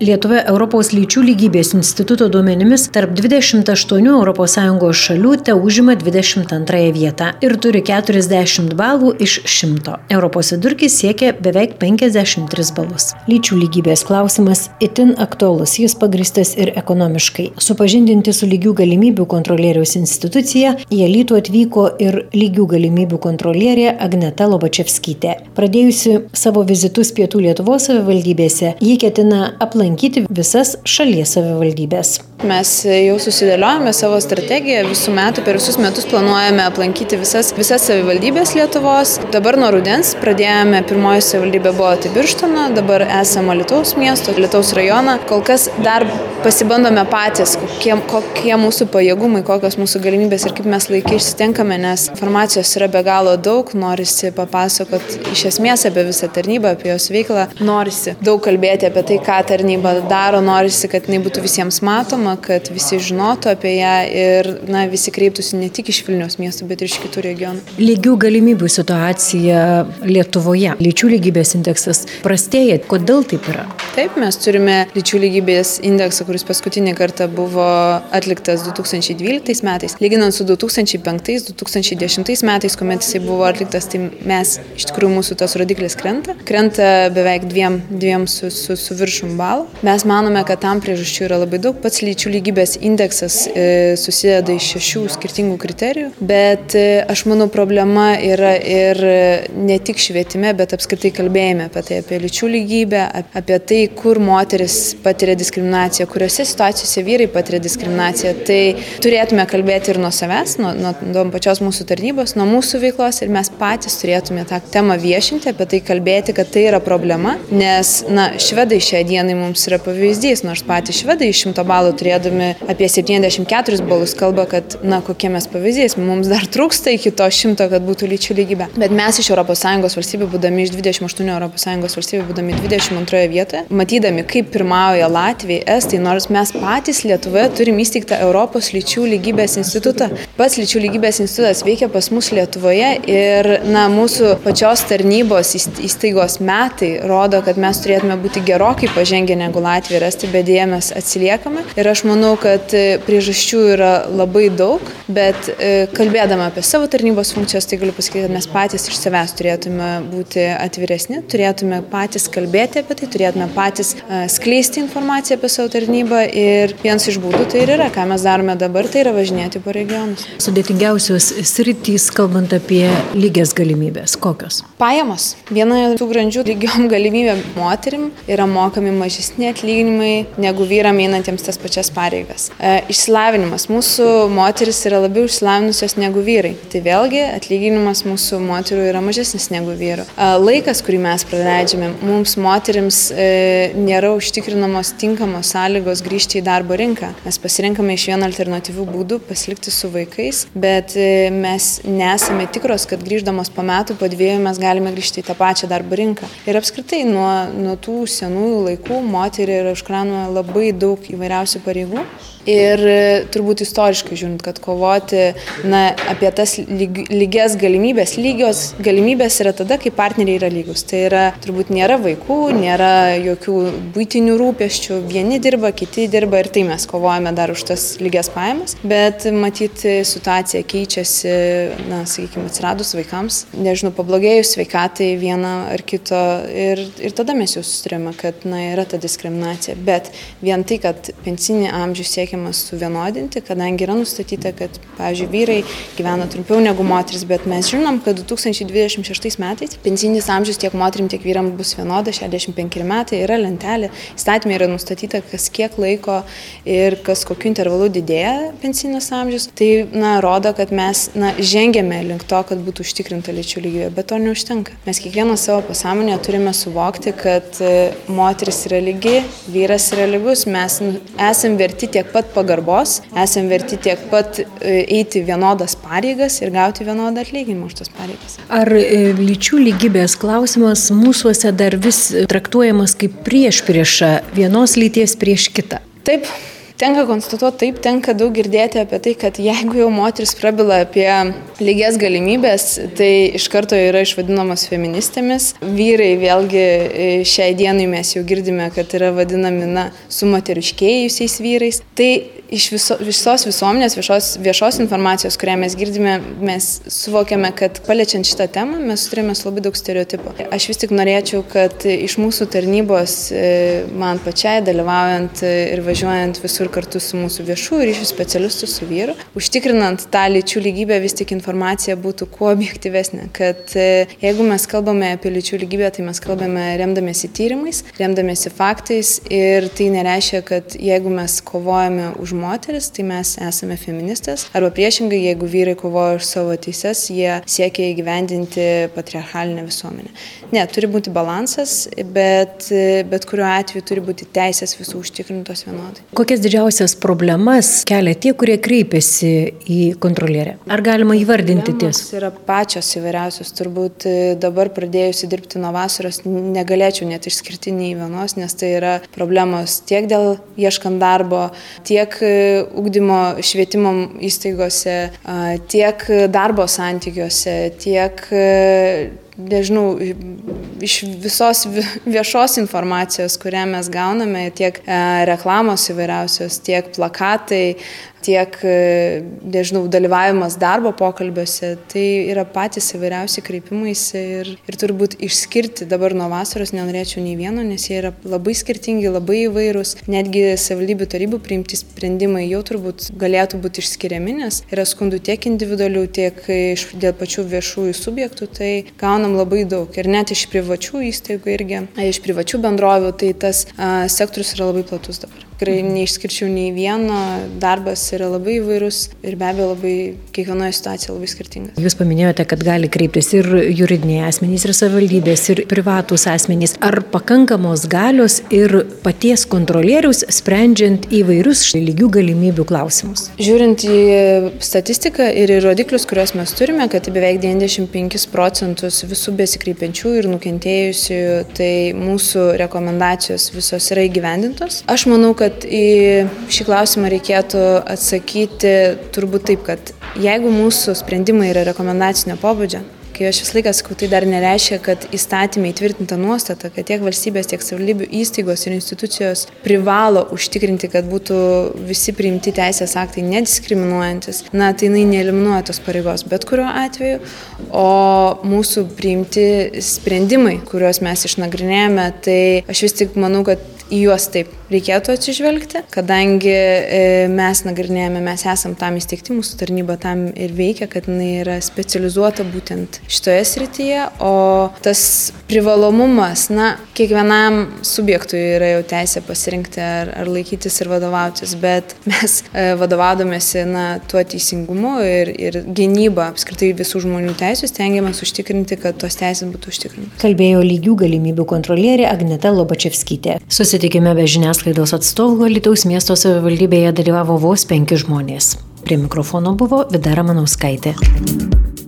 Lietuvoje Europos lyčių lygybės instituto duomenimis tarp 28 ES šalių te užima 22 vietą ir turi 40 balų iš 100. Europos vidurkis siekia beveik 53 balus. Lyčių lygybės klausimas itin aktualus, jis pagrįstas ir ekonomiškai. Supažindinti su lygių galimybių kontrolieriaus institucija į Alytų atvyko ir lygių galimybių kontrolierė Agneta Lobačevskytė. Pradėjusi savo vizitus Pietų Lietuvos savivaldybėse, ji ketina aplankyti visas šalies savivaldybės. Mes jau susidėliojame savo strategiją visų metų, per visus metus planuojame aplankyti visas savivaldybės Lietuvos. Dabar nuo rudens pradėjome, pirmoji savivaldybė buvo Birštono, dabar esame Alytaus miesto, Alytaus rajoną. Kol kas dar pasibandome patys, kokie mūsų pajėgumai, kokios mūsų galimybės ir kaip mes laikai išsitenkame, nes informacijos yra be galo daug, norisi papasakoti iš esmės apie visą tarnybą, apie jos veiklą, norisi daug kalbėti apie tai, ką tarnyba daro, norisi, kad jinai būtų visiems matoma, kad visi žinotų apie ją ir visi kreiptųsi ne tik iš Vilniaus miesto, bet ir iš kitų regionų. Lygių galimybių situacija Lietuvoje. Lyčių lygybės indeksas prastėja. Kodėl taip yra? Taip, mes turime lyčių lygybės indeksą, kuris paskutinį kartą buvo atliktas 2012 metais. Lyginant su 2005-2010 metais, kuomet jisai buvo atliktas, tai mes, iš tikrųjų, mūsų tas rodiklis krenta. Krenta beveik dviem su viršum balų. Mes manome, kad tam priežasčių yra labai daug. Pats lyčių lygybės indeksas susideda iš 6 skirtingų kriterijų, bet aš manau, problema yra ir ne tik švietime, bet apskritai kalbėjime apie tai, apie lyčių lygybę, apie tai, kur moteris patiria diskriminaciją, kuriuose situacijose vyrai patiria diskriminaciją. Tai turėtume kalbėti ir nuo savęs, nuo pačios mūsų tarnybos, nuo mūsų veiklos ir mes patys turėtume tą temą viešinti, apie tai kalbėti, kad tai yra problema, nes švedai šią dieną mums yra pavyzdys, nors patys švedai iš 100 balų turėdami apie 74 balus kalba, kad kokie mes pavyzdys, mums dar trūksta iki to 100, kad būtų lyčių lygybė. Bet mes iš ES valstybių, būdami iš 28 ES valstybių, būdami 22 vietoje, matydami, kaip pirmauja Latvija, Estai, nors mes patys Lietuvoje turim įsteigtą Europos lyčių lygybės institutą. Pats lyčių lygybės institutas veikia pas mus Lietuvoje ir mūsų pačios tarnybos įstaigos metai rodo, kad mes turėtume būti gerokai pažengę negu Latvija ir Estai, bet dėja mes atsiliekame. Ir aš manau, kad priežasčių yra labai daug, bet kalbėdama apie savo tarnybos funkcijos, tai galiu pasakyti, kad mes patys iš savęs turėtume būti atviresni, turėtume patys kalbėti apie tai, turėtume patys skleisti informaciją apie savo tarnybą ir vienas iš būdų tai ir yra, ką mes darome dabar, tai yra važinėti po regionus. Sudėtingiausios sritys, kalbant apie lygias galimybės, kokios? Pajamos. Viena tų grandžių lygiom galimybėm moterim yra mokami mažesni atlyginimai negu vyram einantiems tas pačias pareigas. Išsilavinimas. Mūsų moteris yra labiau išsilavinusios negu vyrai. Tai vėlgi atlyginimas mūsų moterų yra mažesnis negu vyrų. Laikas, kurį mes praleidžiame, mums moterims nėra užtikrinamos tinkamos sąlygos grįžti į darbo rinką. Mes pasirinkame iš vieno alternatyvių būdų pasilikti su vaikais, bet mes nesame tikros, kad grįždamos po metų, po 2 mes galime grįžti į tą pačią darbo rinką. Ir apskritai nuo tų senųjų laikų moteriai yra užkraunama labai daug įvairiausių pareigų. Ir turbūt istoriškai žiūrint, kad kovoti apie tas lygias galimybės. Lygios galimybės yra tada, kai partneriai yra lygus. Tai yra, turbūt nėra vaikų, nėra jokių buitinių rūpesčių. Vieni dirba, kiti dirba ir tai mes kovojame dar už tas lygias pajamas. Bet matyti situacija keičiasi, sakykime, atsiradus vaikams, pablogėjus sveikatai vieno ar kito. Ir tada mes jau susidurėme, kad yra ta diskriminacija. Bet vien tai, kad pensinį amžių siekia suvienodinti, kadangi yra nustatyta, kad, pavyzdžiui, vyrai gyvena trumpiau negu moteris, bet mes žinom, kad 2026 metais pensinis amžius tiek moterim, tiek vyram bus vienodas, 65 metai, yra lentelė, įstatymė yra nustatyta, kas kiek laiko ir kas kokiu intervalu didėja pensinis amžius. Tai, rodo, kad mes, žengėme link to, kad būtų užtikrinta lyčių lygybė, bet to neužtenka. Mes kiekvieną savo pasąmonėje turime suvokti, kad moteris yra lygi, vyras yra lygus, mes esam verti tiek pat pagarbos, esam verti tiek pat eiti vienodas pareigas ir gauti vienodą atlyginimą už tas pareigas. Ar lyčių lygybės klausimas mūsuose dar vis traktuojamas kaip priešprieša vienos lyties prieš kitą? Taip. Tenka konstatuoti taip, tenka daug girdėti apie tai, kad jeigu jau moteris prabila apie lygias galimybės, tai iš karto yra išvadinamos feministėmis. Vyrai vėlgi šiai dienai mes jau girdime, kad yra vadinami sumoteriškėjusiais vyrais. Tai iš visos visuomenės, viešos informacijos, kurią mes girdime, mes suvokiame, kad paliečiant šitą temą mes turime labai daug stereotipų. Aš vis tik norėčiau, kad iš mūsų tarnybos, man pačiai dalyvaujant ir važiuojant visur kartu su mūsų viešų ryšių specialistų, su vyru, užtikrinant tą lyčių lygybę, vis tik informacija būtų kuo objektyvesnė. Kad jeigu mes kalbame apie lyčių lygybę, tai mes kalbame remdamiesi tyrimais, remdamiesi faktais ir tai nereiškia, kad jeigu mes kovojame už moteris, tai mes esame feministės, arba priešingai, jeigu vyrai kovoja už savo teises, jie siekia įgyvendinti patriarchalinę visuomenę. Ne, turi būti balansas, bet kuriuo atveju turi būti teisės visų užtikrintos vienodai. Kokias didžiausias problemas kelia tie, kurie kreipiasi į kontrolierę? Ar galima įvardinti ties? Yra pačios įvairiausios. Turbūt dabar pradėjusi dirbti nuo vasaros negalėčiau net išskirti nei vienos, nes tai yra problemos tiek dėl ieškant darbo, tiek ugdymo švietimo įstaigose, tiek darbo santykiuose, tiek nežinau, iš visos viešos informacijos, kurią mes gauname, tiek reklamos įvairiausios, tiek plakatai, tiek, nežinau, dalyvavimas darbo pokalbiuose, tai yra patys įvairiausi kreipimaisi ir turbūt išskirti dabar nuo vasaros nenorėčiau nei vieno, nes jie yra labai skirtingi, labai įvairūs, netgi savivaldybių tarybų priimti sprendimai jau turbūt galėtų būti išskiriami, nes yra skundų tiek individualių, tiek dėl pačių viešųjų subjektų, tai gaunam labai daug ir net iš privačių įstaigų irgi, iš privačių bendrovių, tai tas sektorius yra labai platus dabar. Tikrai neišskirčiau nei vieno, darbas yra labai įvairus ir be abejo labai kiekvienoje situacijoje labai skirtingas. Jūs paminėjote, kad gali kreiptis ir juridiniai asmenys, ir savivaldybės, ir privatūs asmenys. Ar pakankamos galios ir paties kontrolieriaus sprendžiant įvairius lygių galimybių klausimus? Žiūrint į statistiką ir į rodiklius, kuriuos mes turime, kad beveik 95% visų besikreipiančių ir nukentėjusių, tai mūsų rekomendacijos visos yra įgyvendintos. Aš manau, kad į šį klausimą reikėtų atsakyti turbūt taip, kad jeigu mūsų sprendimai yra rekomendacinio pobūdžio, kai aš vis laiką sakau, tai dar nereiškia, kad įstatymai įtvirtinta nuostata, kad tiek valstybės, tiek savivaldybių įstaigos ir institucijos privalo užtikrinti, kad būtų visi priimti teisės aktai nediskriminuojantis, tai jinai neeliminuoja tos pareigos bet kuriuo atveju, o mūsų priimti sprendimai, kuriuos mes išnagrinėjame, tai aš vis tik manau, kad į juos taip reikėtų atsižvelgti, kadangi mes nagrinėjame, mes esam tam įsteigti, mūsų tarnyba tam ir veikia, kad jinai yra specializuota būtent šitoje srityje, o tas privalomumas, kiekvienam subjektui yra jau teisė pasirinkti ar laikytis ir vadovautis, bet mes vadovaudomėsi tuo teisingumu ir gynyba apskritai visų žmonių teisų stengiamės užtikrinti, kad tos teisės būtų užtikrintos. Kalbėjo lygių galimybių kontrolierė Agneta Lobačevskytė. Susitikime be žiniasklaidos atstovų Alytaus miesto savivaldybėje dalyvavo vos 5 žmonės. Prie mikrofono buvo Vida Ramanauskaitė.